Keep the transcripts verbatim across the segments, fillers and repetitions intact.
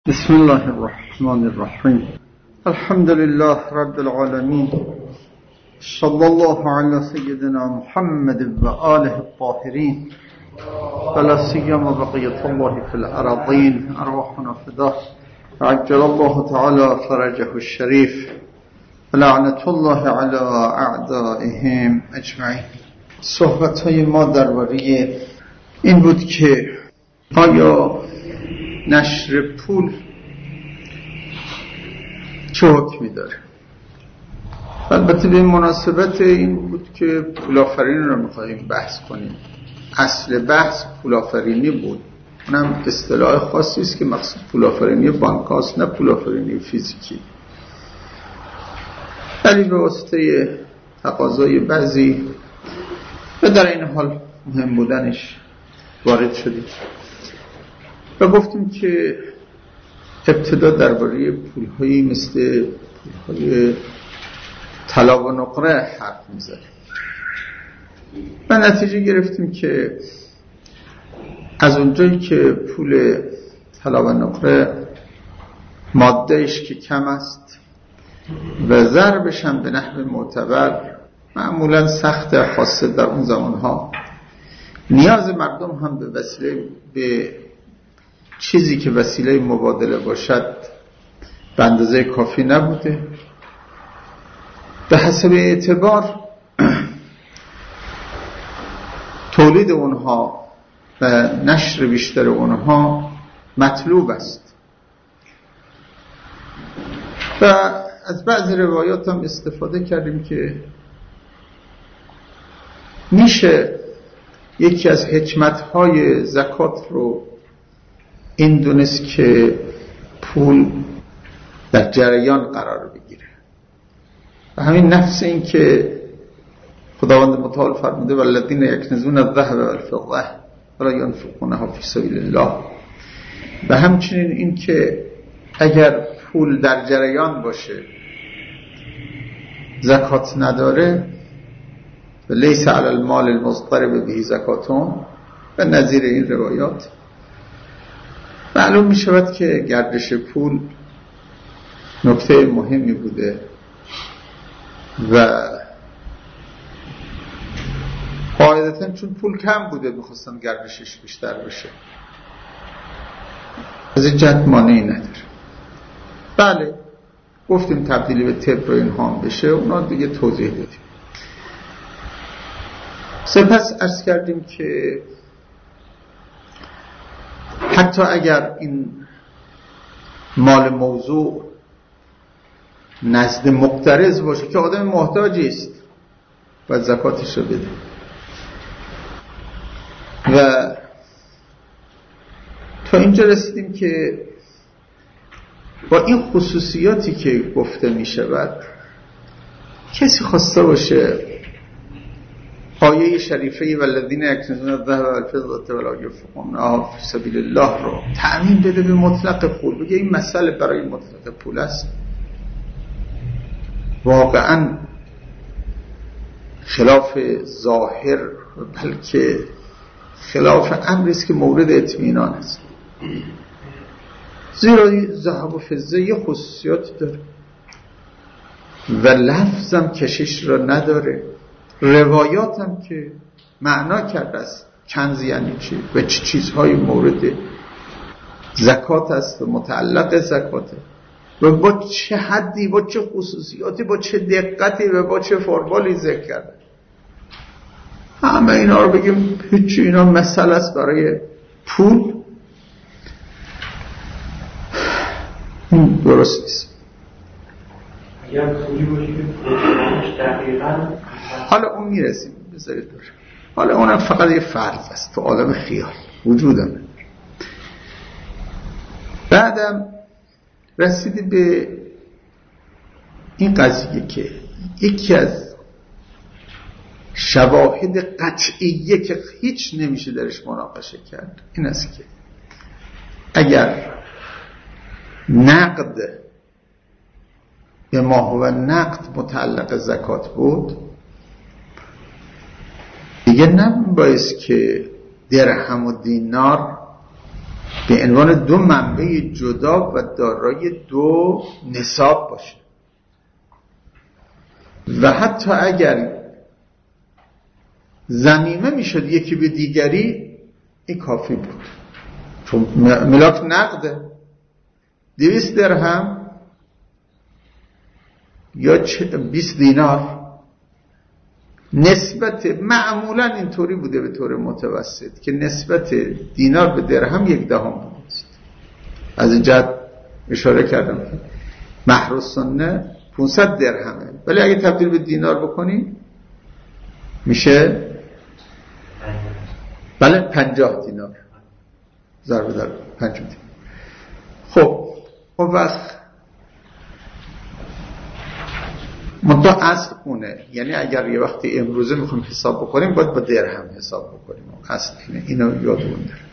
بسم الله الرحمن الرحيم الحمد لله رب العالمين صلى الله على سيدنا محمد وآله الطاهرين ولا سيما بقية الله في الأراضين أرواحنا فداه عجل الله تعالى فرجه الشريف لعنة الله على أعدائهم أجمعين. صحبت‌های ما درباره این بود که آیا نشر پول چه حکمی داره. البته به مناسبت این بود که پولآفرینی رو می‌خوایم بحث کنیم. اصل بحث پولآفرینی بود، اونم اصطلاح خاصی است که مقصود پولآفرینی بانکاست، نه پولآفرینی فیزیکی. ولی به واسطه تقاضای بعضی و در این حال مهم بودنش وارد شدیم و گفتیم که ابتدا درباره پول‌هایی مثل پول‌های طلا و نقره حرف می‌زنیم و نتیجه گرفتیم که از اونجایی که پول طلا و نقره ماده‌اش که کم است و ضربش هم به نحو معتبر معمولاً سخت، خاصه در اون زمانها نیاز مردم هم به وسیله به چیزی که وسیله مبادله باشد به اندازه کافی نبوده. به حسب اعتبار تولید اونها و نشر بیشتر اونها مطلوب است و از بعضی روایات هم استفاده کردیم که میشه یکی از حکمت‌های زکات رو این دونست که پول در جریان قرار بگیره و همین نفس این که خداوند متعال فرموده والذین یکنزون الذهب والفضة ولا ينفقونها فی سبیل الله، و همچنین این که اگر پول در جریان باشه زکات نداره و لیس علی المال المضطرب به زکاتون و نظیر این روایات، معلوم می شود که گردش پول نکته مهمی بوده و قاعدتاً چون پول کم بوده میخواستن گردشش بیشتر بشه، از این جهت مانعی نداره. بله گفتیم تبدیلی به طب رو اینها هم بشه، اونا دیگه توضیح دادیم. سپس عرض کردیم که حتی اگر این مال موضوع نزد مقترض باشه که آدم محتاجی است و زکاتش رو بده و تا اینجا رسیدیم که با این خصوصیاتی که گفته می شود کسی خواسته باشه آیه شریفه والذین یکنزون الذهب والفضة ولا ينفقونها فی سبیل الله رو تعمیم بده به مطلق پول، بگه این مسئله برای مطلق پول است، واقعا خلاف ظاهر بلکه خلاف امری است که مورد اطمینان است، زیرا ذهب و فضه یه خصوصیاتی داره و لفظم کشش را نداره، روایاتم که معنا کرده است کنز یعنی چی و چه چیزهای مورد زکات است و متعلق زکاته و با چه حدی، با چه خصوصیاتی، با چه دقتی و با چه فرمالی ذکر کرده. همه اینا رو بگیم هیچی، اینا مسئله است برای پول، درست نیست. اگر پولی باشی که پولش دقیقاً، حالا اون میرسیم بذارید دور، حالا اونم فقط یه فرض است تو عالم خیال وجودم. بعدم رسیدی به این قضیه که یکی از شواهد قطعیه که هیچ نمیشه درش مناقشه کرد این است که اگر نقد به ما هو نقد متعلق زکات بود دیگه نبایست که درهم و دینار به عنوان دو منبع جدا و دارای دو نصاب باشه و حتی اگر ضمیمه میشد یکی به دیگری این کافی بود، چون ملاک نقده. دویست درهم یا بیست دینار نسبت معمولا اینطوری بوده به طور متوسط که نسبت دینار به درهم یک دهم بود. از این جهت اشاره کردم که مهر السنه پانصد درهمه، ولی اگه تبدیل به دینار بکنی میشه بله پنجاه دینار ضرب در پنجاه دینار. خب اون وقت منطقه اصل اونه، یعنی اگر یه وقتی امروزه میخوایم حساب بکنیم باید با درهم حساب بکنیم، اصل اینه، اینو یادمون داره.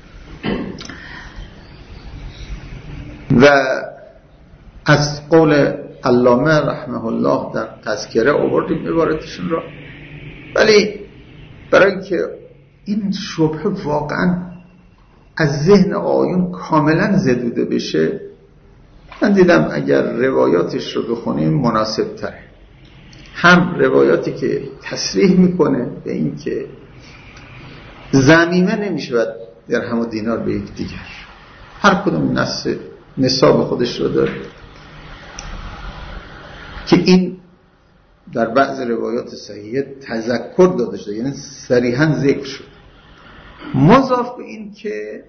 و از قول علامه رحمه الله در تذکره آوردیم عبارتشون را، ولی برای اینکه این شبهه واقعا از ذهن آیون کاملا زدوده بشه، من دیدم اگر روایاتش رو بخونیم مناسب تره. هم روایاتی که تصریح میکنه به این که ضمیمه نمیشه درهم و دینار به یک دیگر، هر کدوم نص نصاب خودش رو داره که این در بعض روایات صحیحه تذکر داده شده، یعنی صریحا ذکر شد، مضاف به این که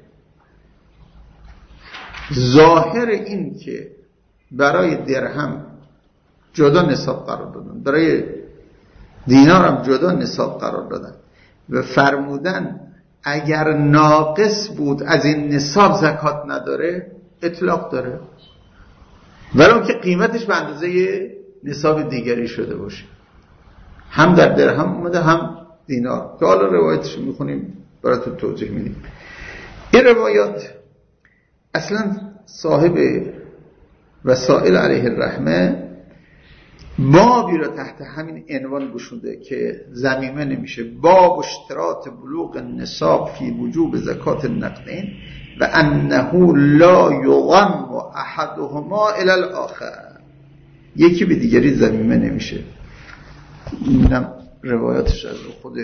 ظاهر این که برای درهم جدا نصاب قرار دادن، برای دینار هم جدا نصاب قرار دادن و فرمودن اگر ناقص بود از این نصاب زکات نداره، اطلاق داره، ولی اون که قیمتش به اندازه نصاب دیگری شده باشه، هم در درهم اومده هم دینار، که حالا روایتش میخونیم براتون توضیح میدیم. این روایات اصلا صاحب وسائل علیه الرحمه بابی را تحت همین عنوان گشوده که ضمیمه نمیشه، باب اشتراط بلوغ النصاب فی وجوب زکات النقدین و انه لا یضم احدهما الی الاخر، یکی به دیگری ضمیمه نمیشه. اینم روایاتش از رو خود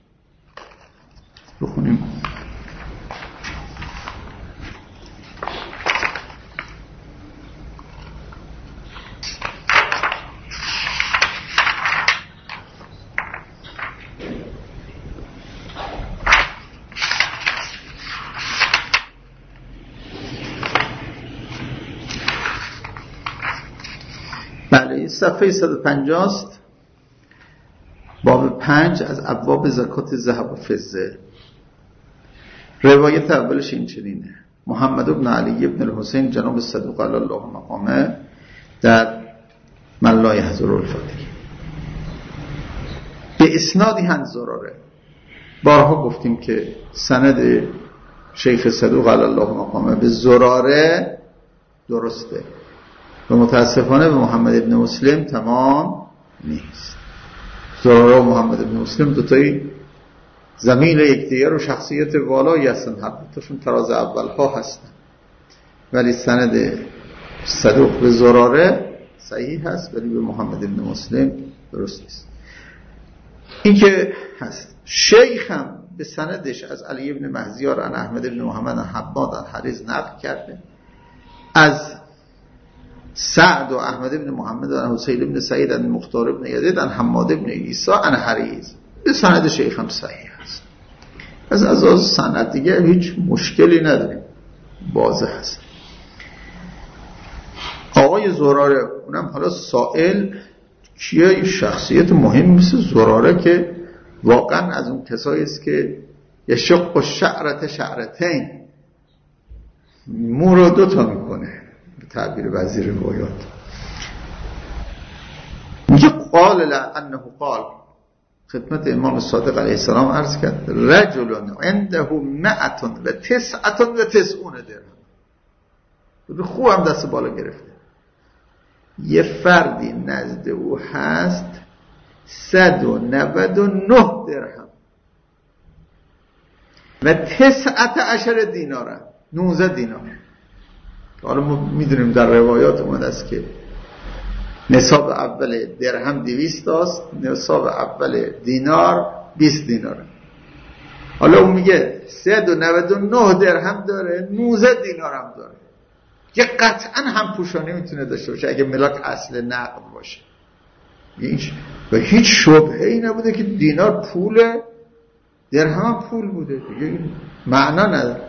بخونیم. صفحه صد و پنجاه است، باب پنج از ابواب زکات ذهب و فضه. روایت اولش این چنینه: محمد بن علی بن الحسین جناب صدوق علی الله مقامه در من لا یحضر الفقیه به اسنادی هم زراره. بارها گفتیم که سند شیخ صدوق علی الله مقامه به زراره درسته و متاسفانه به محمد ابن مسلم تمام نیست. زراره و محمد ابن مسلم دوتایی زمین یکدیگر و شخصیت والایی هستن، هر دوتاشون تراز اول ها هستن، ولی سند صدوق به زراره صحیح هست ولی به محمد ابن مسلم درست نیست. این که هست. شیخ هم به سندش از علی ابن مهزیار عن احمد ابن محمد حباد عن حریز نقل کرده، از سعد و احمد ابن محمد و حسین ابن سعید عن مختار ابن یزید عن حماد ابن عیسی عن حریز، به سند شیخ هم صحیح است. از از از سند دیگه هیچ مشکلی نداریم، واضح هست. آقای زراره اونم حالا سائل کیه؟ شخصیت مهم مثل زراره که واقعا از اون کسایی است که یشق و شعرت شعرتین، مو رو دوتا میکنه به تعبیر وزیر روایات. میگه قال لعنه قال، خدمت امام صادق علیه السلام عرض کرد رجل عنده مئة و تسعة و تسعون درهم، خوب هم دست بالا گرفته. یه فردی نزد او هست صد و نود و نه درهم و تسعت عشر دینارن، نوزده دینار. حالا ما میدونیم در روایات اومده است که نصاب اول درهم دویست است، نصاب اول دینار بیست دیناره. حالا اون میگه سیصد و نود و نه درهم داره، نوزده دینار هم داره. که قطعا هم پوشانی میتونه داشته باشه اگه ملاک اصل نقد باشه. و هیچ شبهه‌ای نبوده که دینار پوله، درهم هم پول بوده دیگه، معنا نداره.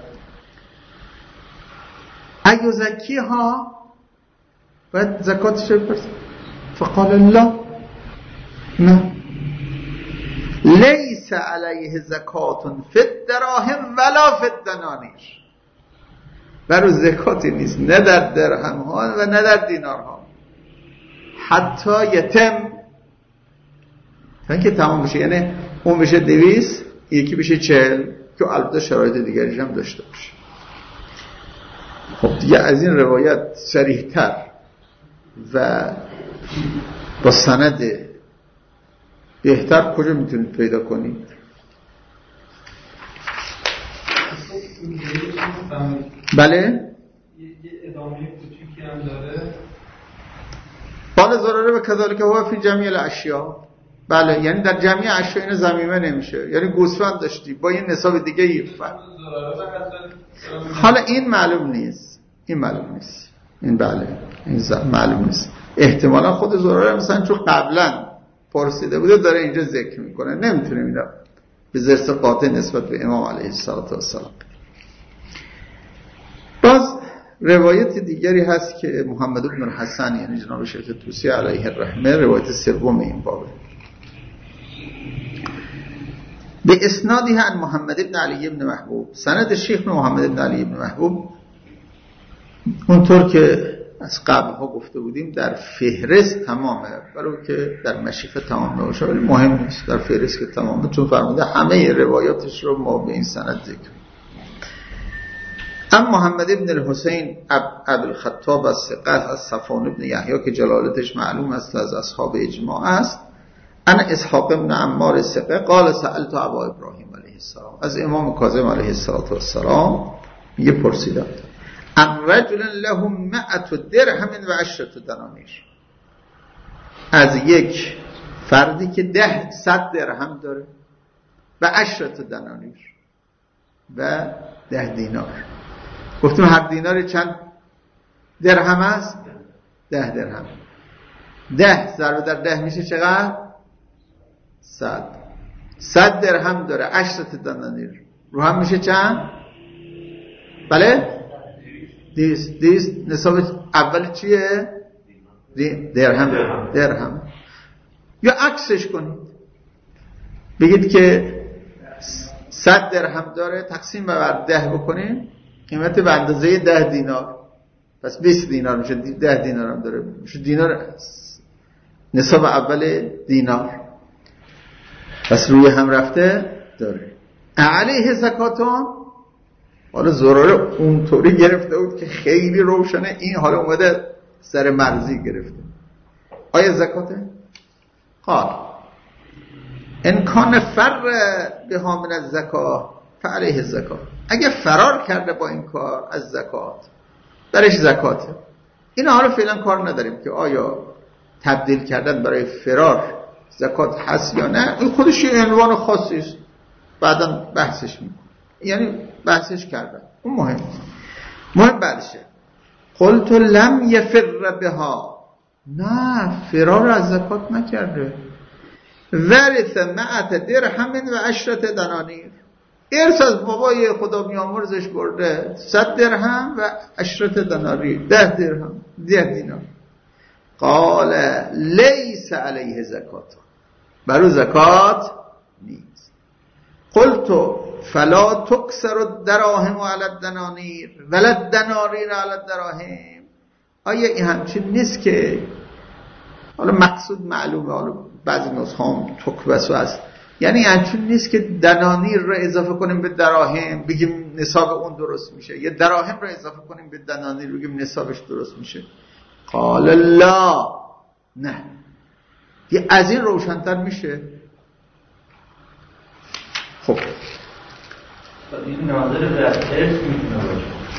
ایو زکیها باید زکاتش بپرسه. فقال الله نه لیس علیه زکات فی الدراهم ولا فی الدنانیر. برای زکاتی نیست، نه در درهم ها و نه در دینار ها، حتی یتم، تا اینکه تمام بشه. یعنی اون بشه دویست، یکی بشه چهل، که البته شرایط دیگریش هم داشته باشه. خب دیگه از این روایت صریح تر و با سند بهتر کجا میتونید پیدا کنید؟ بله؟ یه ادامه کوچیکی هم داره. قال زراره و کذالک هو فی جمیع الاشیاء. بله، یعنی در جمعی اشیاء این ضمیمه نمیشه. یعنی گوسفند داشتی با این نصاب دیگه یفت. حالا این معلوم نیست، این معلوم نیست، این بله این معلوم نیست. احتمالا خود زراره مثلا چون قبلا پرسیده بوده داره اینجا ذکر میکنه، نمیتونه اینا به زرس قاطع نسبت به امام علیه السلام. باز روایت دیگری هست که محمد بن الحسن یعنی جناب شیخ طوسی علیه الرحمه، روایت سوم این بابه، به اسنادی عن محمد بن علی بن محبوب. سند شیخ محمد بن علی بن محبوب اونطور که از قبل ها گفته بودیم در فهرست تمامه، برای که در مشیخه تمام نباشه، ولی مهم نیست، در فهرست که تمامه، چون فرموده همه روایاتش رو ما به این سند ذکر. ام محمد ابن الحسین ابو الخطاب از ثقه از صفوان ابن یحیی که جلالتش معلوم است از اصحاب اجماع است، ان اسحاق ابن عمار ثقه قال سألت ابا ابراهیم علیه السلام، از امام کاظم علیه السلام میگه پرسیدم ان رجل له مئة درهم و عشرة دنانیر، از یک فردی که ده صد درهم داره و عشرة دنانیر و ده دینار. گفتیم هر دینار چند درهم است؟ ده درهم. ده ضرب در ده میشه چقدر؟ صد. صد درهم داره، عشرة دنانیر رو هم میشه چند؟ بله؟ دیست. دیست نصاب اول چیه؟ درهم. درهم. یا عکسش کنید، بگید که صد درهم داره، تقسیم بر ده بکنید، قیمت به اندازه ده دینار، پس بیست دینار میشه. ده دینار هم داره، میشه دینار نصاب اول دینار، پس روی هم رفته داره. علیه زکاتون. حالا زراره اونطوری گرفته بود که خیلی روشنه، این حالا اومده سر مرزی گرفته. آیا زکاته؟ قال ان کان فر بها من الزکاه فعلیه الزکات. اگه فرار کرده با این کار از زکات، درش زکاته. این حالا فعلا کار نداریم که آیا تبدیل کردن برای فرار زکات هست یا نه، این خودش یه عنوان خاصی است، بعداً بحثش میکنه، یعنی بحثش کردن اون مهم مهم بعدشه. قلت لم یفر بها، نه فرار از زکات نکرده. ورث مئة درهم و عشرة دنانیر، ارث از بابای خدا بیامرزش برده صد درهم و عشرة دنانیر، ده درهم، ده دینار. قال لیس علیه زکات، برای زکات نیست. قلت فلا تکسر الدراهم علی الدنانیر ولا الدنانیر علی الدراهم. آیا این همچین نیست که، حالا مقصود معلومه، حالا بعضی نسخه هم تکبسو هست، یعنی همچین نیست که دنانیر رو اضافه کنیم به دراهم بگیم نصاب اون درست میشه، یا دراهم رو اضافه کنیم به دنانیر بگیم نصابش درست میشه. قال لا، نه، یه از این روشن‌تر میشه. خب این ناظر در ارث میتونه باشه.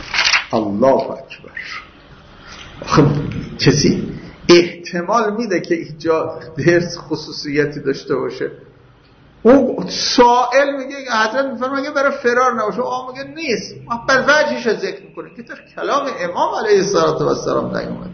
الله اکبر. خب کسی احتمال میده که اینجا درس خصوصیتی داشته باشه؟ اون سائل میگه حضرت میفرمایه اگه برای فرار نباشه، آقا میگه نیست، بر وجهش رو ذکر میکنه که در کلام امام علیه السلام نیومده.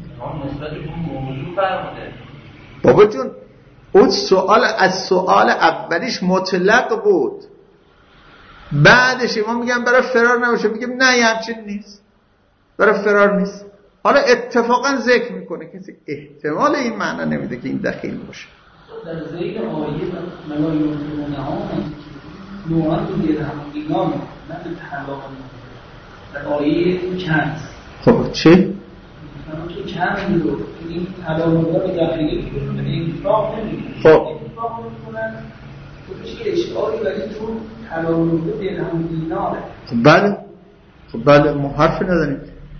بابا جون اون سوال از سوال اولیش مطلق بود، بعدش ما میگم برای فرار نباشه، میگم نه یه همچین نیست، برای فرار نیست. حالا اتفاقا ذکر میکنه کسی احتمال این معنی نمیده که این دخیل باشه. در زیر آیه ملایون ها نوعا تو درهم و دینار نه به طلاق در آیه چند. خب چی؟ تو چند رو این طلاق رو داخلی کنن این اطلاق نمیکنن. خب اطلاق نمیکنن تو چه اشکالی ولی تو طلاق رو درهم و دیناره. خب بله خب بله ما حرفی نداریم.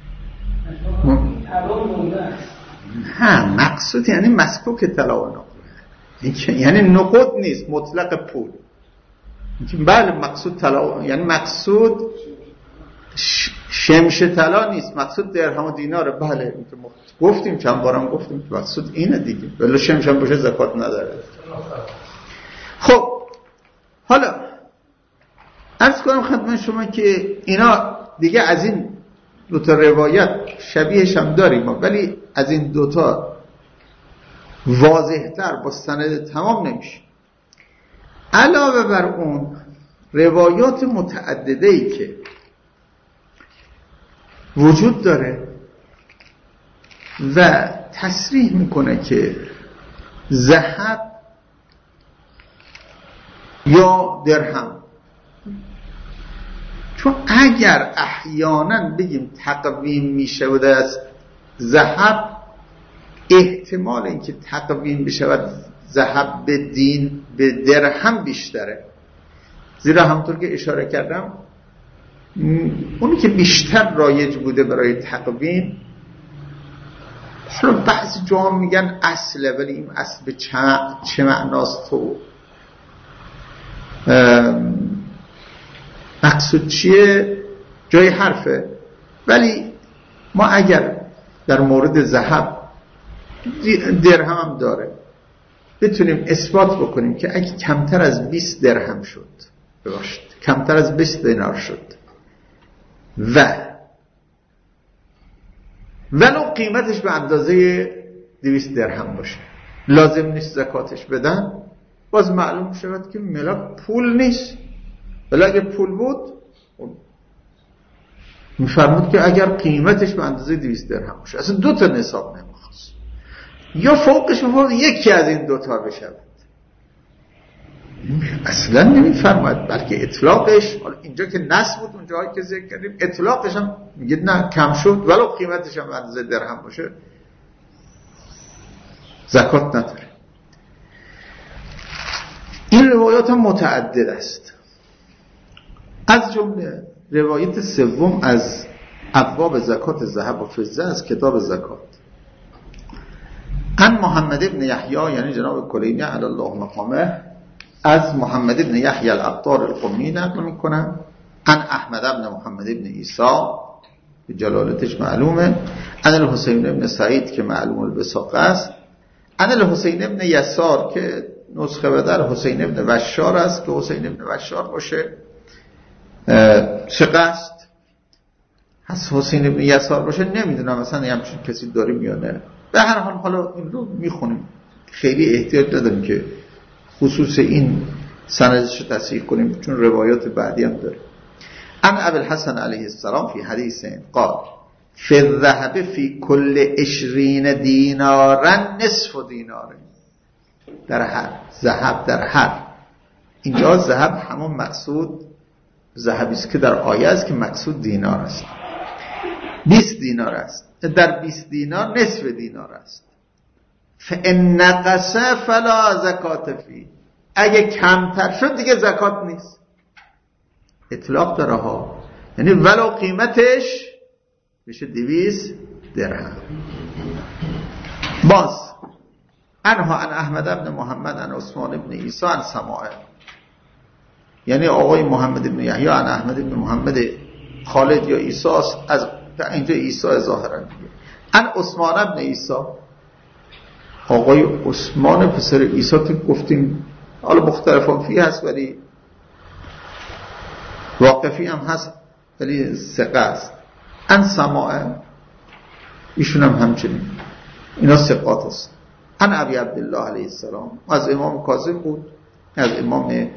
طلاق مورد است. نه مقصود یعنی مسکوک طلاق نقود، یعنی نقود نیست، مطلق پول. بله مقصود طلا، یعنی مقصود شمش طلا نیست، مقصود درهم و دیناره. بله گفتیم چند بارم گفتیم که مقصود اینه دیگه، ولی شمش هم باشه زکات نداره. خب حالا عرض کنم خدمت شما که اینا دیگه از این دوتا روایت شبیهش هم داریم، ولی از این دوتا واضح‌تر با سند تمام نمیشه. علاوه بر اون روایات متعدده‌ای که وجود داره و تصریح میکنه که ذهب یا درهم، چون اگر احیانا بگیم تقویم میشه و از ذهب، احتمال اینکه تقویم بشود ذهب به دین به درهم بیشتره، زیرا همونطور که اشاره کردم اونی که بیشتر رایج بوده برای تقویم، حالا بعضی جاها میگن اصله، ولی این اصل به چه, چه معناست تو مقصود چیه جای حرفه. ولی ما اگر در مورد ذهب درهم هم داره بتونیم اثبات بکنیم که اگه کمتر از بیست درهم شد، ببخشید کمتر از بیست دینار شد و ولو قیمتش به اندازه دویست درهم باشه، لازم نیست زکاتش بدن، باز معلوم شود که ملاک پول نیست. ولی اگه پول بود میفرمود که اگر قیمتش به اندازه دویست درهم باشه، اصلا دو تا نصاب نمیخواست، یا فوقش میفرمود یکی از این دوتا بشود. اصلا نمیفرماید، بلکه اطلاقش، اینجا که نصب بود اونجایی که ذکر کردیم اطلاقش هم میگه نه کم شد ولو قیمتش هم به اندازه درهم باشه زکات نداره. این روایات هم متعدد است، از جمله روایت سوم از ابواب زکات ذهب و فضه از کتاب زکات. عن محمد ابن یحیی، یعنی جناب کلینی علی الله مقامه، از محمد ابن یحیی العطار القمی نقل میکنم. عن احمد ابن محمد ابن عیسی به جلالتش معلومه. عن الحسین ابن سعید که معلوم البساق است. عن الحسین ابن یسار که نسخه بدر حسین ابن وشار است که حسین ابن وشار باشه چه قصد هست حسین ابن یسار باشه نمیدونم، مثلا همچین کسی داریم یا نه. به هر حال حالا این رو میخونیم، خیلی احتیاج نداریم که خصوص این سندش رو تصحیح کنیم چون روایات بعدی هم داره. عن ابی الحسن علیه السلام فی حدیث قال فی الذهب فی کل عشرین دینارا نصف دینار، در هر ذهب در هر، اینجا ذهب همون مقصود ذهبی است که در آیه است که مقصود دینار است، بیست دینار است، در بیست دینار نصف دینار است. فإن نقص فلا زکات فی، اگه کمتر شد دیگه زکات نیست. اطلاق داره ها، یعنی ولو قیمتش میشه دویست درهم. باز عنها عن احمد ابن محمد عن عثمان ابن عیسی عن سماعه، یعنی آقای محمد ابن یحیی عن احمد ابن محمد خالد یا عیسی از اینجا عیسی ظاهرا میگه. ان عثمان ابن عیسی، آقای عثمان پسر عیسی که گفتیم حالا مختلفان فی هست ولی واقفی هم هست ولی ثقه است. ان سماعه، ایشون هم همچنین، اینا ثقات است. ان ابی عبدالله علیه السلام، از امام کاظم بود، از امام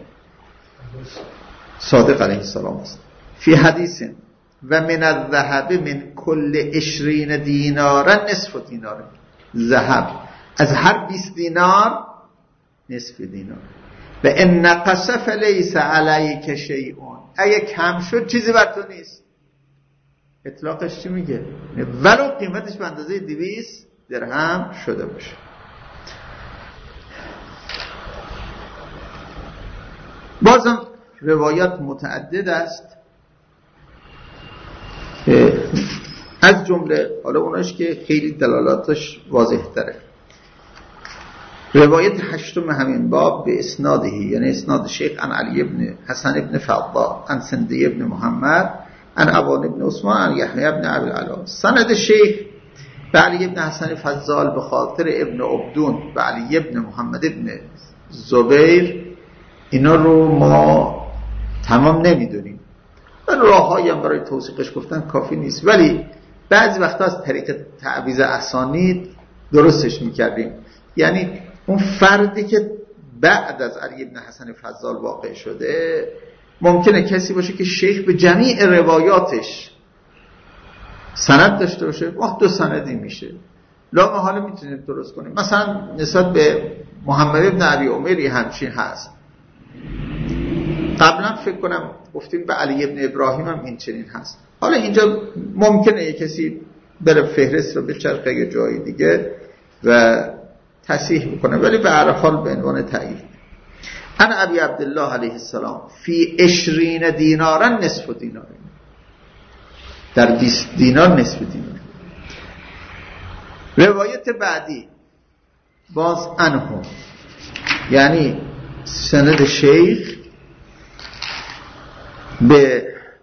صادق علیه السلام است. فی حدیث و من الذهب من کل عشرین دینارا نصف دینار، ذهب از هر بیست دینار نصف دینار. و ان نقص فلیس علیک شیء، اگه کم شد چیزی بر تو نیست. اطلاقش چی میگه؟ ولو قیمتش به اندازه دویست درهم شده باشه. بازم روایات متعدد است، از جمله حالا اوناش که خیلی دلالاتش واضح تره. روایت هشتم همین باب به اسناده، یعنی اسناد شیخ عن علی ابن حسن ابن فضال عن سندی ابن محمد عن ابان ابن عثمان عن یحیی ابن ابی العلا. سند شیخ به علی ابن حسن فضال به خاطر ابن عبدون و علی ابن محمد ابن زبیر، اینا رو ما تمام نمیدونیم، راههایی هم برای توثیقش گفتن کافی نیست، ولی بعضی وقتا از طریق تعویض اسانید درستش میکردیم. یعنی اون فردی که بعد از علی ابن حسن فضال واقع شده ممکنه کسی باشه که شیخ به جمیع روایاتش سند داشته باشه، وقت دو سندی میشه، لا محاله میتونیم درست کنیم. مثلا نسبت به محمد ابن ابی عمری همچین هست. قبلا فکر کنم گفتیم به علی ابن ابراهیم هم این چنین هست. حالا اینجا ممکنه یک کسی بره فهرست رو بچرخه یه جای دیگه و تصحیح بکنه، ولی به هر حال به عنوان تایید. ان ابی عبدالله علیه السلام فی عشرین دینارا نصف دینار، در بیست دینار نصف دینار. روایت بعدی باز انهم، یعنی سند شیخ به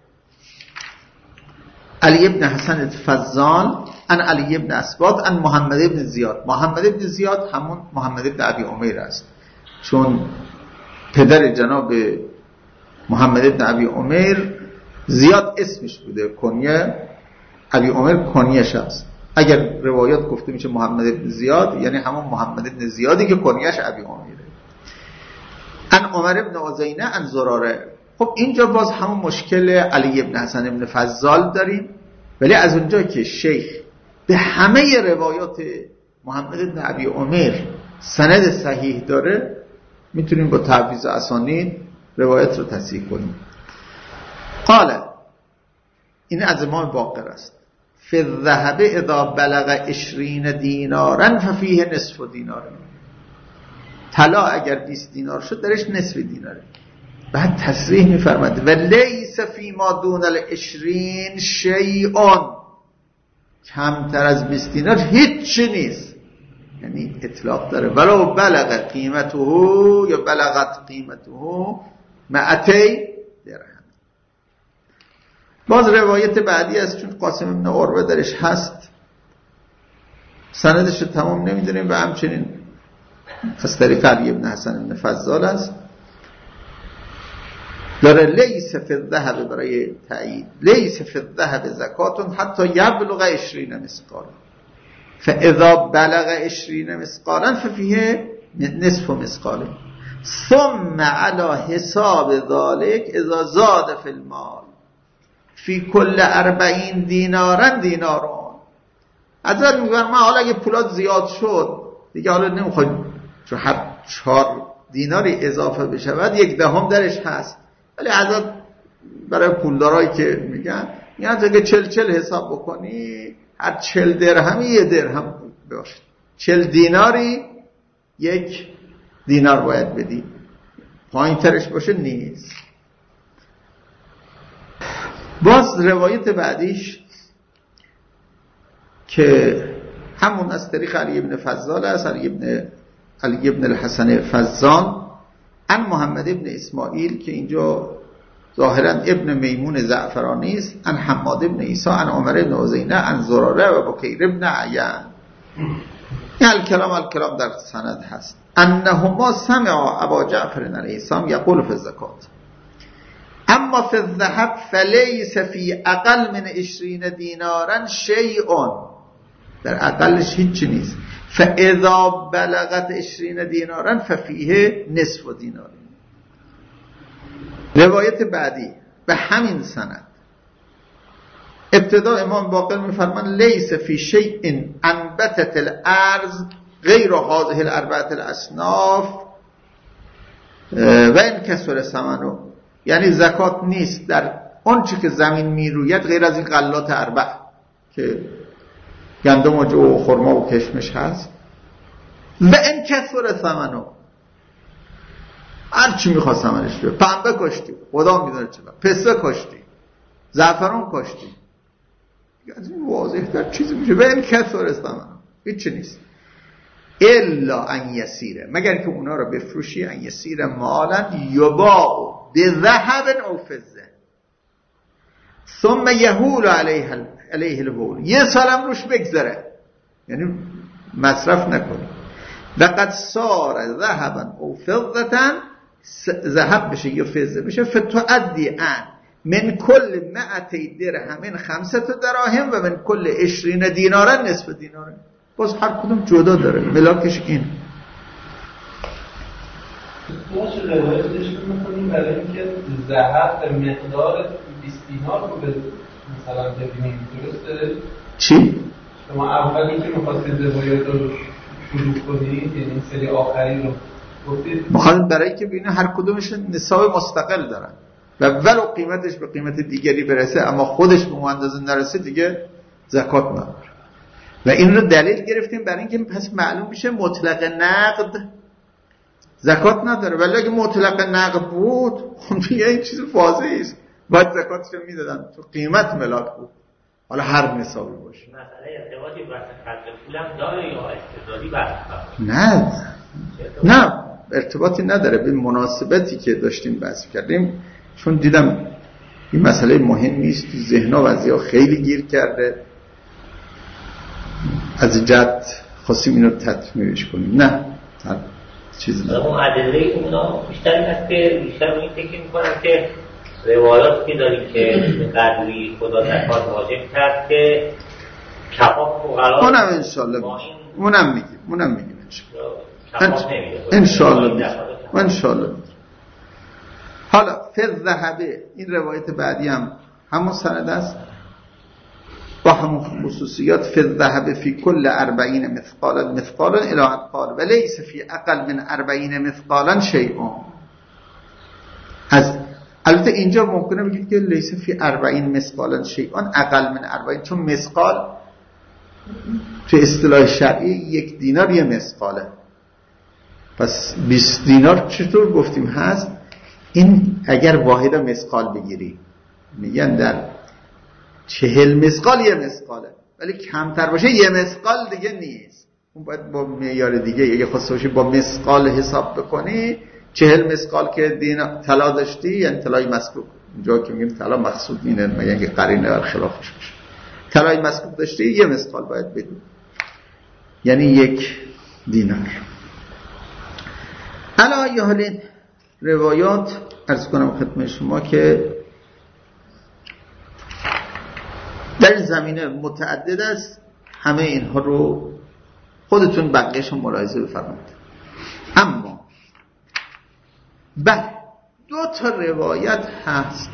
علی ابن حسن فضال ان علی ابن اسباط ان محمد ابن زیاد. محمد ابن زیاد همون محمد ابن ابی عمیر است، چون پدر جناب محمد ابن ابی عمیر زیاد اسمش بوده، کنیه ابی عمیر کنیش است. اگر روایات گفته میشه محمد ابن زیاد یعنی همون محمد ابن زیادی که کنیش ابی عمیره. ان عمر ابن عزینه ان زراره. خب اینجا باز همون مشکل علی ابن حسن ابن فضال داریم، ولی از اونجا که شیخ به همه روایات محمد ابن ابی عمیر سند صحیح داره، میتونیم با تعویض اسانید روایت رو تصحیح کنیم. قال، این از امام باقر است، فی الذهب اذا بلغ عشرین دینارا ففیه نصف دینار. طلا اگر بیست دینار شد درش نصف دیناره. بعد تصریح میفرماید و لیس فی ما دون العشرین شیئون، کمتر از بیست دینار هیچی نیست، یعنی اطلاق داره. ولو بلغ قیمته یا بلغت قیمته مئتی درهم. باز روایت بعدی است، چون قاسم ابن عروه درش هست، سندش رو تمام نمیدونیم و همچنین از طریق علی ابن حسن ابن فضال است. داره لیس فی الذهب برای تایید، لیس فی الذهب زکات حتی یبلغ عشرین مثقالا فاذا بلغ عشرین مثقالا ففیه نصف مثقال ثم على حساب ذلك اذا زاد فی المال فی کل اربعین دینارا دیناران. حضرت میگن ما حالا اگه پولات زیاد شد دیگه حالا نمیخوایم چون هر چهار دیناری اضافه بشود یک دهم درش هست، ولی حضرت برای پولدارایی که میگن میگن اگه چل چل حساب بکنی هر چل درهمی یه درهم باشه، چل دیناری یک دینار باید بدی، پایین ترش باشه نیست. باز روایت بعدیش که همون از طریق علی ابن فضال است، علی ابن علی ابن الحسن فضال ان محمد ابن اسماعیل، که اینجا ظاهرا ابن میمون زعفرانی است، عن حماد ابن عیسی عن عمر بن عزینه عن زراره و بکیر ابن عیان. این الکلام الکلام در سند هست. انهما سمع ابا جعفر علیه السلام یقول فی الزکات اما فی الذهب فلیس فی اقل من عشرین دینارا شیء، در اقلش هیچی نیست. فاذا بلغت عشرین دینارا ففیه نصف دینار. روایت بعدی به همین سند ابتدا امام باقر میفرمان لیس فی شیء انبتت الارض غیر هذه الاربعه الاصناف و ان کسر ثمنه، یعنی زکات نیست در اون چی که زمین میروید غیر از این غلات اربع که گندم و جو و خرما و کشمش هست. و ان کسر ثمنه، هر چی میخواد ثمنش بیاد. پنبه کاشتی، خدا میدونه چه، پسته کاشتی، زعفران کاشتی، از این واضح در چیزی میشه. و ان کسر ثمنه، هیچ نیست الا ان یسیره، مگر که اونا رو بفروشی. ان یسیره مالا یباع بذهب او فضه ثم یهول علیه علیه الهول، یه سالم روش بگذره، یعنی مصرف نکنی. لقد صار ذهبا او فضه، ذهب بشه یا فضه بشه. فتؤدی ان من کل مئتی درهم خمسه دراهم و من کل عشرین دینارا نصف دیناره. باز هر کدوم جدا داره، ملاکش این. باشه روایتش میکنیم برای اینکه ذهب به مقدار بیست دینار رو به مثلا ببینیم، درسته؟ چی؟ شما اولی که میخواستید روایت رو شروع کنید، یعنی این سری آخری رو گفتید میخوایم برای که ببینیم هر کدومش نصاب مستقل دارن و ولو قیمتش به قیمت دیگری برسه اما خودش به اون اندازه نرسه دیگه زکات نداره. و این رو دلیل گرفتیم برای اینکه پس معلوم میشه مطلق نقد زکات نداره. ولی اگه مطلق نقد بود خب دیگه این چیز واضحه است، باید زکاتش رو میدادن، تو قیمت ملاک بود، حالا هر نصابی باشه. مسئله ارتباطی با خرج پولم داره یا استدلالی بحث؟ نه نه ارتباطی نداره. به مناسبتی که داشتیم بحث کردیم، چون دیدم این مسئله مهمی است، تو ذهن‌ها وضعیت خیلی گیر کرده، از جد خواستیم اینو تطمیرش کنیم. نه هر چیز نداره. اون ادله اونا بیشتر این است که بیشتر اون فکر می‌کنن که روایات که داریم که قدری خدا زکات واجب کرد که کباب فقرا، اونم انشالله میگیم، اونم میگیم اونم میگیم انشالله میگیم انشالله میگیم. حالا فی الذهب، این روایت بعدی هم همون سند است با همون خصوصیات. فی الذهب فی کل اربعین مثقالا مثقالا الی قال و لیس فی اقل من اربعین مثقالا شیء. از البته اینجا ممکنه بگید که لیس فی اربعین مثقالا شیء، اقل من اربعین، چون مثقال تو اصطلاح شرعی یک دینار یه مثقاله. پس بیست دینار چطور گفتیم هست؟ این اگر واحد مثقال بگیری میگن در چهل مثقال یه مثقاله، ولی کمتر باشه یه مثقال دیگه نیست. اون باید با معیار دیگه، اگه خواسته باشی با مثقال حساب بکنی، چهل مثقال که دین طلا داشتی، یعنی طلای مسکوب، اونجا که میگیم طلا مقصود اینه میگن که قرینه بر خلافش باشه، طلای مسکوب داشتی یه مثقال باید بدون، یعنی یک دینار. حالا یا حالی روایات عرض کنم خدمت شما که در این زمینه متعدد است، همه اینها رو خودتون بقیه‌اش رو ملاحظه بفرمایید. اما بله دو تا روایت هست،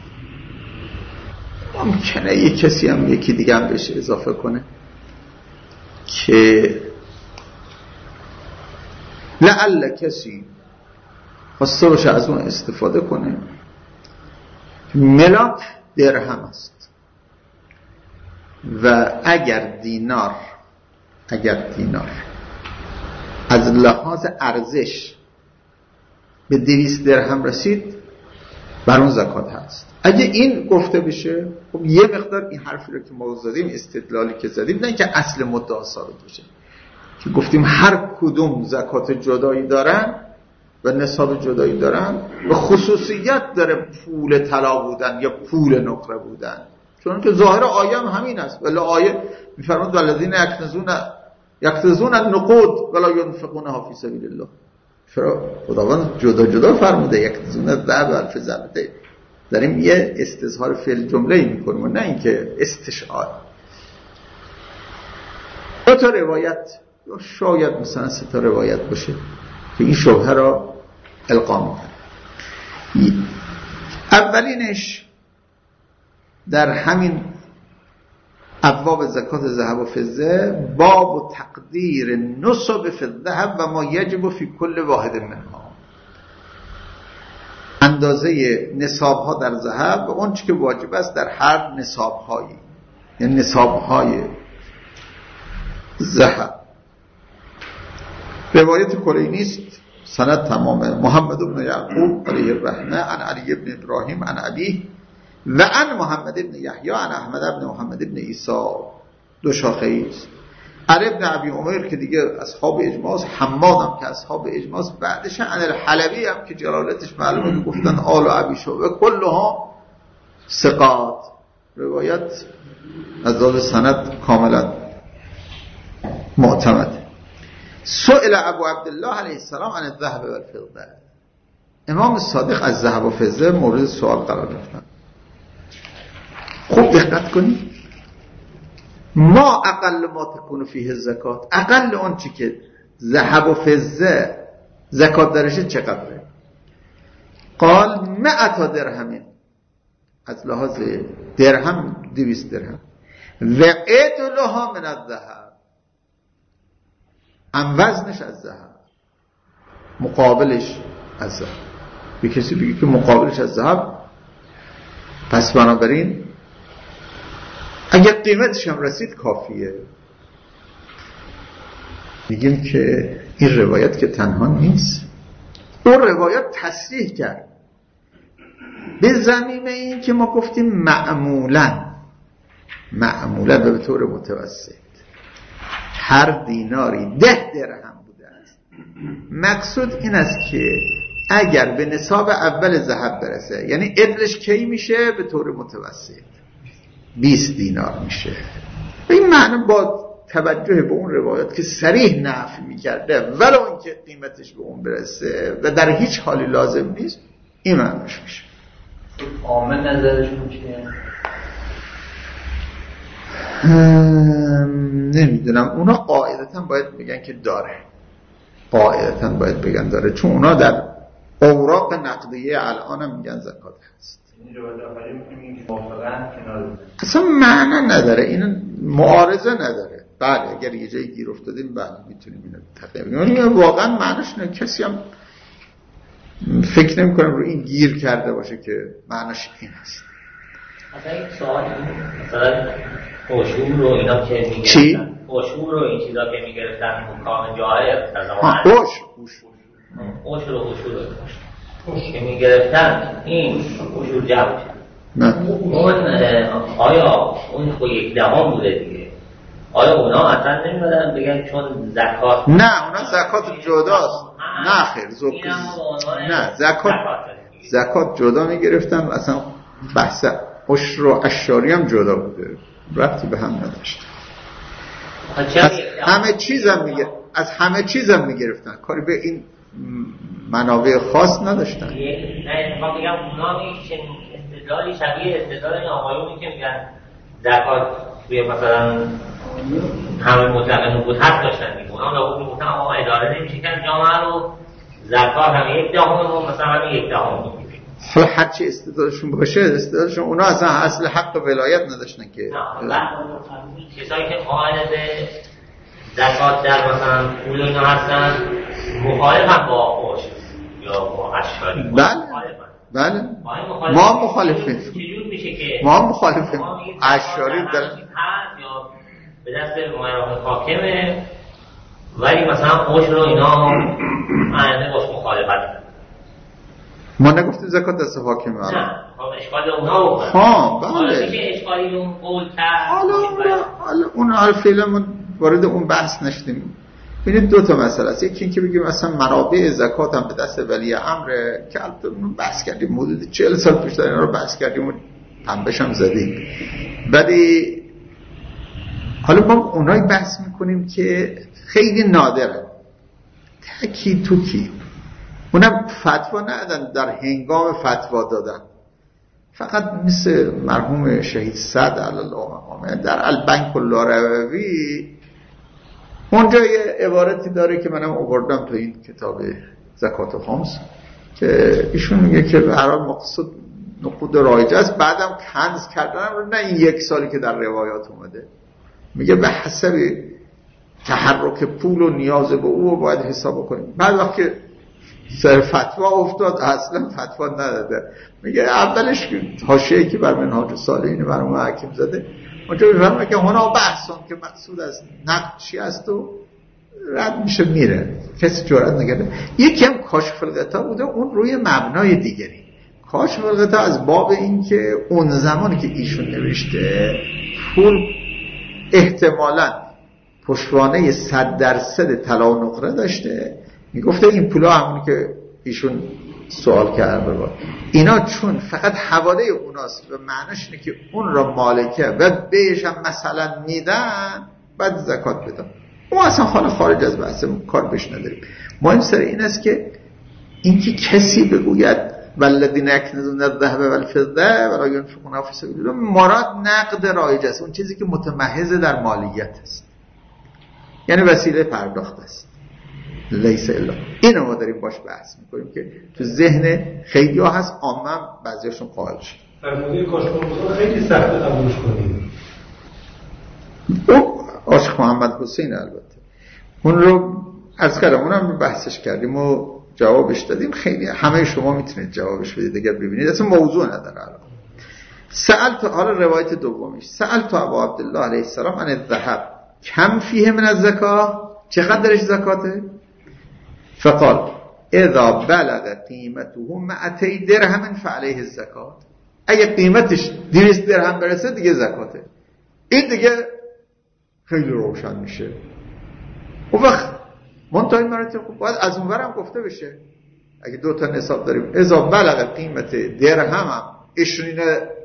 ممکنه یک کسی هم یکی دیگه هم بهش اضافه کنه که لعل کسی خواسته باشه از اون استفاده کنه. ملاک درهم است و اگر دینار اگر دینار از لحاظ ارزش به دویست درهم رسید بر اون زکات هست. اگه این گفته بشه خب یه مقدار این حرفی رو که ما زدیم، استدلالی که زدیم، نه که اصل مدعا ثابت بشه، که گفتیم هر کدوم زکات جدایی دارن، و نصاب جدایی دارن و خصوصیت داره پول طلا بودن یا پول نقره بودن، چون که ظاهر آیه هم همین است. ولی آیه میفرماد والذین یکنزون یکنزون النقود ولا ينفقونها فی سبیل الله. خداوند جدا جدا فرموده یکنزون الذهب والفضة، داریم یه استظهار فعل جمله‌ای میکنیم و نه اینکه استشعار. دو تا روایت یا شاید مثلا سه تا روایت باشه که این شبهه را القا میکنه. اولینش در همین ابواب زکات ذهب و فضه، باب تقدیر نصب فی الذهب و ما یجب فی کل واحد منها، اندازه نصاب ها در ذهب و اون چی که واجب است در هر نصاب هایی، یعنی نصاب های ذهب. روایت کلی نیست، سند تمامه. محمد بن یعقوب علیه الرحمه عن علی بن ابراهیم عن ابیه و عن محمد بن یحیی عن احمد بن محمد بن عیسی، دو شاخه‌ای است. علی بن ابی عمر که دیگه اصحاب اجماع است، حماد هم که اصحاب اجماع است، بعدش عن الحلبی هم که جلالتش معلومه که گفتن آل و ابی شعبه کلها ثقات. روایت از لحاظ سند کاملا معتمد. سئل ابو عبدالله علیه السلام عن الذهب والفضه، امام صادق از ذهب و فضه مورد سوال قرار گرفتن. خوب دقت کنید، ما اقل ما تکون فیه الزکات، اقل اون چی که ذهب و فضه زکات درشه چقدره؟ قال مئة درهم، از لحاظ درهم دویست درهم. و عدلها من الذهب، هم وزنش از ذهب، مقابلش از ذهب. به کسی بگی که مقابلش از ذهب، پس بنابراین اگر قیمتش هم رسید کافیه. میگیم که این روایت که تنها نیست، اون روایت تصریح کرد به زمینه این که ما گفتیم معمولا معمولا به طور متوسط هر دیناری ده درهم بوده است. مقصود این است که اگر به نصاب اول ذهب برسه، یعنی عدلش کی میشه؟ به طور متوسط بیست دینار میشه. این معنی با توجه به اون روایت که صریح نفی میکرده ولو اینکه قیمتش به اون برسه و در هیچ حالی لازم نیست، این معنیش میشه. عامه نظرشون چیه؟ نمیدونم، اونا قاعدتا باید بگن که داره، قاعدتا باید بگن داره، چون اونا در اوراق نقدیه الان هم میگن زکات هست. اصلا معنی نداره، این معارضه نداره. بله اگر یه جایی گیر افتادیم بله میتونیم اینو تقریبا، یعنی واقعا معنیش نه، کسی هم فکر نمی کنم رو این گیر کرده باشه که معنیش این هست. مثلا این سوال مثلا قشور رو اینا که میگرفتن، چی؟ قشور رو این چیزا که میگرفتن حکام جاهل در زمان قشور قشور و قشور که میگرفتن، این قشور جمع شد. نه اون آیا اون خود یک دهم بوده دیگه، آیا اونا اصلا نمیدادن بگن چون زکات؟ نه اونا زکات جداست. نه خیر زکات نه، زکات زکات جدا میگرفتن، اصلا بحث عشر و عشاری هم جدا بوده، ربطی به هم نداشت. از همه چیزم میگه از همه چیزم میگرفتن، کاری به این منابع خاص نداشتن. نه من میگم اونا میشن استدلالی شبیه استدلال این آقایونی که میگن زکات توی مثلا همه مطلقه بود حق داشتن میگن، اونا لابد میگفتن آقا اداره نمیشه که جامعه رو زکات هم یک دهم مثلا هم یک دهم میگیره. حالا هرچی استدلالشون باشه، استدلالشون اونا اصلا اصل حق و ولایت نداشتن که نه کسایی که قائل به زکات در مثلا پول اینا هستن مخالفن با عشر یا با عشاری. بله بله ما مخالفیم. چجور میشه که ما مخالفیم عشاری در هست یا به دست مراقب حاکمه، ولی مثلا عشر رو اینا معنی باش مخالفت. ما نگفتیم زکات دست حاکمه. نه اشکال اونا بود. ها بله میشه اشکالی اون قول کرد. حالا حالا اون حال فعلا ما وارد اون بحث نشدیم. ببینید دو تا مسئله است. یکی این که بگیم مثلا منابع زکات هم به دست ولی امر که البته بحث کردیم حدود چهل سال پیش اینا رو بحث کردیم و پنبهش هم زدیم. ولی حالا ما اونایی بحث میکنیم که خیلی نادره، تکی توکی، اونم فتوا ندادن، در هنگام فتوا دادن. فقط مثل مرحوم شهید سعد علی الله مقامه در البنک اللاروی اونجا یه عبارتی داره که منم آوردم تو این کتاب زکات خمس که ایشون میگه که به هر حال مقصود نقود رایج است، بعدم کنز کردن نه این یک سالی که در روایات اومده، میگه به حسب تحرک پول و نیاز به او باید حساب کنیم. بعد وقت که سر فتوا افتاد اصلا فتوا نداده، میگه اولش حاشیه‌ای که بر منهاج الصالحین برام حکیم زده اونجا میفهمه که هنا بحثون که مقصود از نقد چی است و رد میشه میره، کسی جرئت نکرده. یکی هم کاشف الغطا بوده، اون روی مبنای دیگری. کاشف الغطا از باب این که اون زمانی که ایشون نوشته پول احتمالاً پشتوانه صد درصد طلا و نقره داشته، میگفته این پولا همونی که ایشون سوال کرده بود، اینا چون فقط حواله اوناست و معنیش اینه که اون را مالکه و بهش هم مثلا میدن بعد زکات بدن، اون اصلا خانه خارج از بحث کار بهش نداریم. مهم سر این است که اینکه کسی بگوید والذین یکنزون الذهب والفضه ولا ينفقونها فی سبیل الله، مراد نقد رایج است، اون چیزی که متمحض در مالیت است، یعنی وسیله پرداخت است، لیس الا. اینو ما داریم باش بحث میکنیم که تو ذهن خیلی ها هست، عامه بعضیاشون قائل شد. در مورد کاشف خیلی سخت قبولش کنیم. او عاشق محمد حسین البته اون رو عرض کردم، اونم بحثش کردیم و جوابش دادیم، خیلی همه شما میتونید جوابش بدید اگر ببینید، اصلا موضوع نداره. سألت، حالا روایت دومیش، سألت ابا عبدالله علیه السلام عن الذهب کم فیه من الزکاه، چقدر درش زکاته؟ فقال اذا بلغ قیمته مئتی درهم فعلیه الزکات، اگه قیمتش دویست درهم برسه دیگه زکاته. این دیگه خیلی روشن میشه. و وقت منتهای مراتب خب باید از اون ورم گفته بشه، اگه دو تا نصاب داریم اذا بلغ قیمت درهم هم عشرین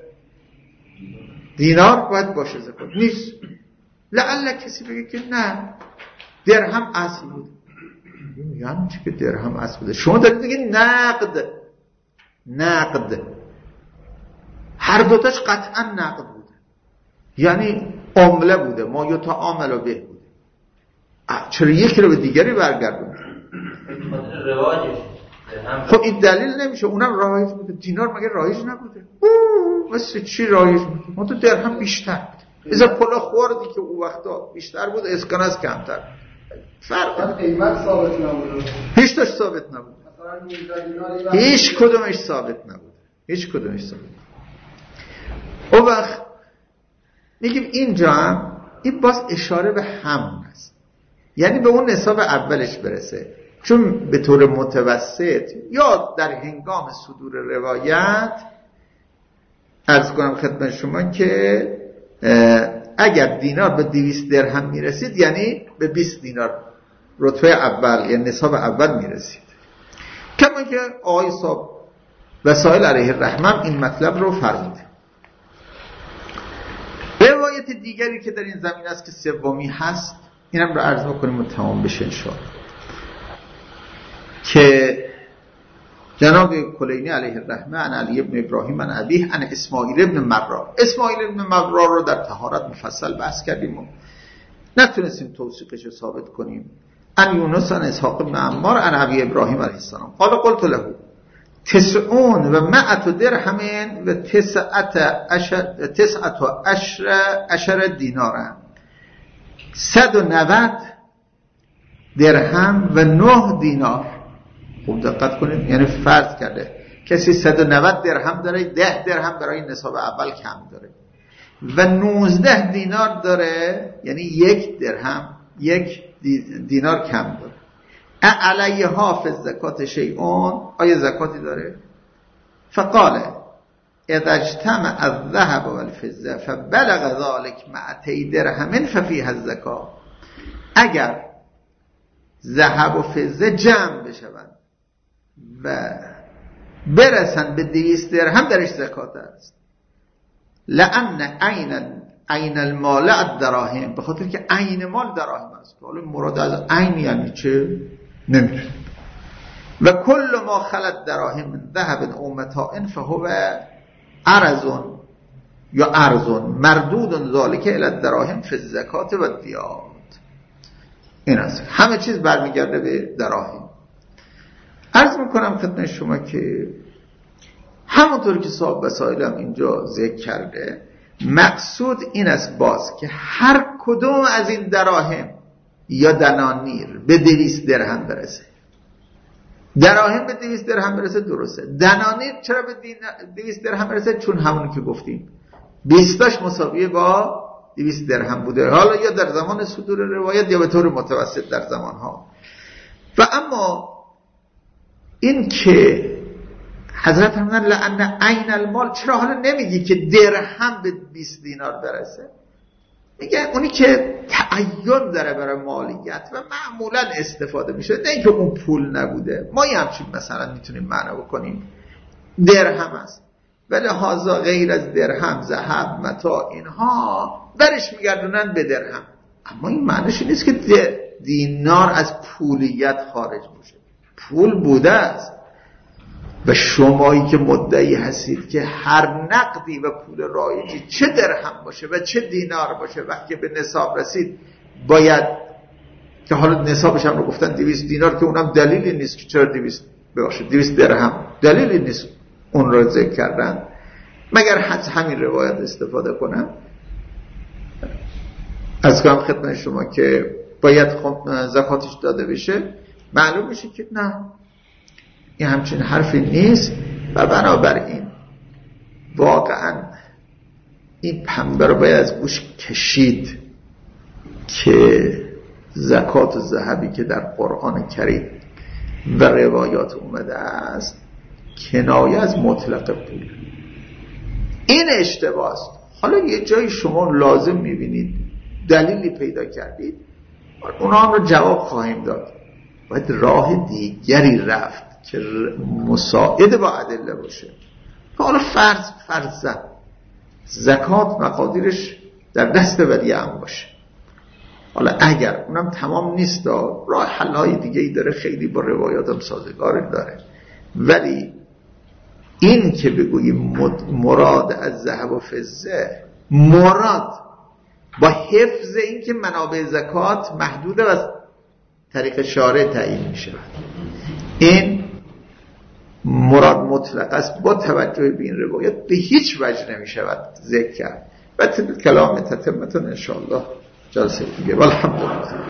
دینار باید باشه زکات نیست. لعل کسی بگه که نه درهم اصل بود، یعنی چی که درهم اصل بوده؟ شما دارید بگید نقد، نقد هر دوتاش قطعا نقد بوده، یعنی عمله بوده، ما یوتا عامل به بوده، چرا یکی رو به دیگری برگردون؟ رواجش خب این دلیل نمیشه، اونم رایج بوده. دینار مگه رایج نبوده؟ مثل چی رایج بوده؟ ما تو درهم بیشتر بود، ازا پلا خوردی که اون وقتا بیشتر بود، اسکناس کمتر، فرق قیمت ثابت نبود، هیچ تاش ثابت نبود، هیچ کدومش ثابت نبود، هیچ کدومش ثابت نبود. اون وقت میگیم اینجا هم این باز اشاره به همون است، یعنی به اون نصاب اولش برسه، چون به طور متوسط یا در هنگام صدور روایت عرض کنم خدمت شما که اگر دینار به دویست درهم میرسید یعنی به بیست دینار رتبه اول یعنی نصاب اول میرسید. کما که آقای صاحب وسائل علیه الرحمن این مطلب رو فرموده. روایت دیگری که در این زمین است که سومی هست، اینم رو عرض بکنیم و تمام بشه انشاءالله، که جناب کلینی علیه الرحمه عن علی ابن ابراهیم عن ابیه عن اسماعیل ابن مرار. اسماعیل ابن مرار رو در طهارت مفصل بحث کردیم و نتونستیم توثیقش رو ثابت کنیم. عن یونس عن اسحاق ابن عمار عن ابی ابراهیم علیه السلام قال قلت له تسعون و مئت درهم و تسعت عشر تسعت و عشر عشر دینار، صد و نود درهم و نه دینار. خوب دقت کنید، یعنی فرض کرده کسی صد و نود درهم داره، ده درهم برای نصاب اول کم داره و نوزده دینار داره، یعنی یک درهم یک دینار کم داره. علیه حافظ زکات شیئون، آیا زکاتی داره؟ فقال اذا اجتمع الذهب والفضه فبلغ ذلك مئتي درهم ففيها الزکات. اگر ذهب و فضه جمع بشوند و برسن به دویست درهم درش زکات است. لأن عین عین المال الدراهم، به خاطر که عین مال دراهم است. حالا مراد از عین یعنی چه نمیدونم. و کل ما خلت دراهم من ذهب او متاع فهو ارز یا ارز مردود ذالک الی الدراهم فی الزکات و الدیات. این است، همه چیز برمیگرده به دراهم. عرض میکنم خدمت شما که همونطور که صاحب وسائل هم اینجا ذکر کرده، مقصود این است باز که هر کدوم از این دراهم یا دنانیر به دویست درهم برسه. دراهم به دویست درهم برسه درسته. دنانیر چرا به دویست درهم برسه؟ چون همونی که گفتیم بیستاش مساویه با دویست درهم بوده، حالا یا در زمان صدور روایت یا به طور متوسط در زمانها. و اما این که حضرت فرمودن لأن عین المال، چرا حالا نمیگی که درهم به بیست دینار برسه؟ میگه اونی که تعین داره برای مالیت و معمولا استفاده میشه، نه اینکه اون پول نبوده. ما یه همچین مثلا میتونیم معنا بکنیم درهم است، ولی لحاظا غیر از درهم ذهب متاع اینها برش میگردونن به درهم. اما این معنیش نیست که دینار از پولیت خارج باشه، پول بوده است. و شمایی که مدعی هستید که هر نقدی و پول رایجی چه درهم باشه و چه دینار باشه وقتی به نصاب رسید باید، که حالا نصابش هم رو گفتن دویست دینار، که اونم دلیلی نیست که چرا دویست باشه، دویست درهم دلیلی نیست اون رو ذکر کردن، مگر حد همین روایت استفاده کنم. از کنم خدمت شما که باید زکاتش داده بشه، معلوم میشه که نه، این همچین حرفی نیست. و بنابراین واقعا این پنبه رو باید از گوش کشید که زکات و ذهبی که در قرآن کریم و روایات اومده است کنایه از مطلق پول. این اشتباه است. حالا یه جایی شما لازم میبینید دلیلی پیدا کردید، اونا هم رو جواب خواهیم داد. باید راه دیگری رفت که مساعد با ادله باشه. حالا فرض فرض زکات مقادیرش در دست ولی امر باشه. حالا اگر اونم تمام نیست، راه حل‌های دیگه‌ای داره، خیلی با روایاتم سازگار داره، ولی این که بگوییم مراد از ذهب و فضه مراد با حفظ این که منابع زکات محدود و از طریق شارع تعیین میشه، این مراد مطلق است با توجه به این روایت به هیچ وجه نمی شود ذکر کرد. و کلام تتمتون انشاءالله جلسه دیگه. والحمدلله.